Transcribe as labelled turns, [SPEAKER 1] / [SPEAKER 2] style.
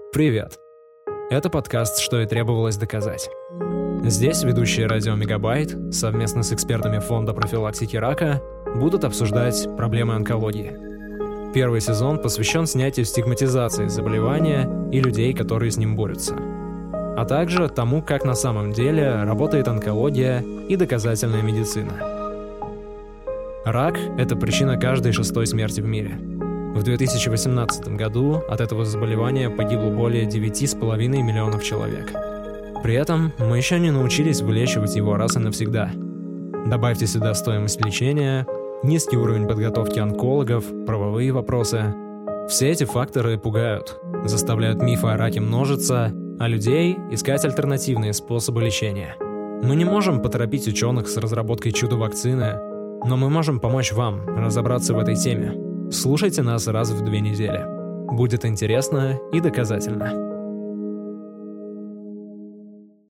[SPEAKER 1] Привет! Это подкаст «Что и требовалось доказать». Здесь ведущие радио «Мегабайт» совместно с экспертами Фонда профилактики рака будут обсуждать проблемы онкологии. Первый сезон посвящен снятию стигматизации заболевания и людей, которые с ним борются, а также тому, как на самом деле работает онкология и доказательная медицина. Рак – это причина каждой 6-й смерти в мире. В 2018 году от этого заболевания погибло более 9,5 миллионов человек. При этом мы еще не научились вылечивать его раз и навсегда. Добавьте сюда стоимость лечения, низкий уровень подготовки онкологов, правовые вопросы. Все эти факторы пугают, заставляют мифы о раке множиться, а людей искать альтернативные способы лечения. Мы не можем поторопить ученых с разработкой чудо-вакцины, но мы можем помочь вам разобраться в этой теме. Слушайте нас раз в 2 недели. Будет интересно и доказательно.